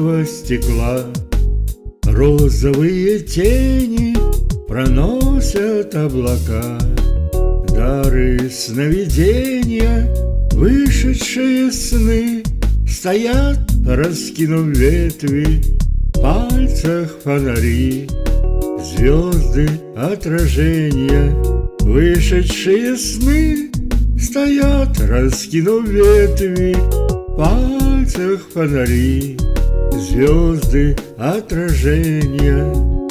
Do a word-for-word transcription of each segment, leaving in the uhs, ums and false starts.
битого стекла. Розовые тени проносят облака, дары сновидения, вышедшие сны, стоят, раскинув ветви, в пальцах фонари. Звезды отражения, вышедшие сны, стоят, раскинув ветви, в пальцах фонари. Звезды отражения.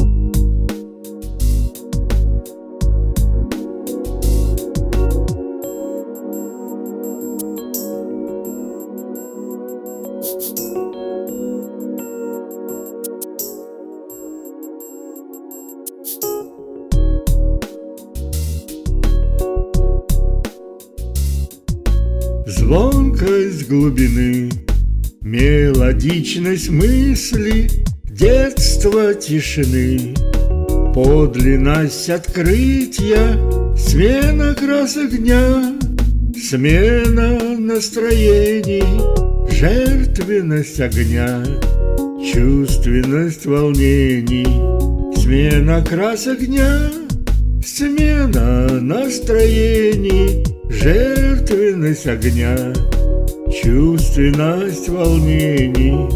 Звонкость глубины, мелодичность мысли, детство тишины, подлинность открытия, смена красок дня, смена настроений, жертвенность огня, чувственность волнений, смена красок дня, смена настроений, жертвенность огня, чувственность волнений.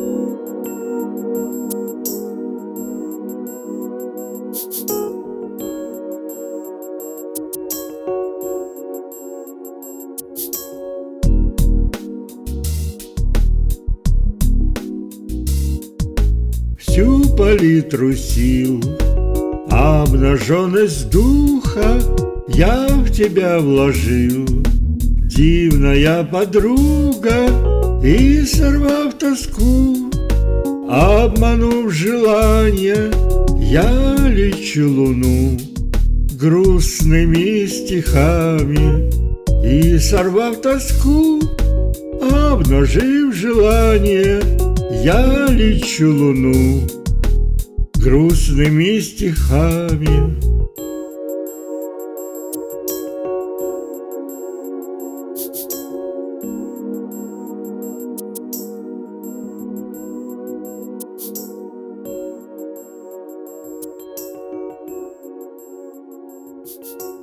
Всю палитру сил, обнаженность духа я в тебя вложил, дивная подруга, и, сорвав тоску, обманув желание, я лечу луну грустными стихами. И, сорвав тоску, обнажив желание, я лечу луну грустными стихами. Thank you.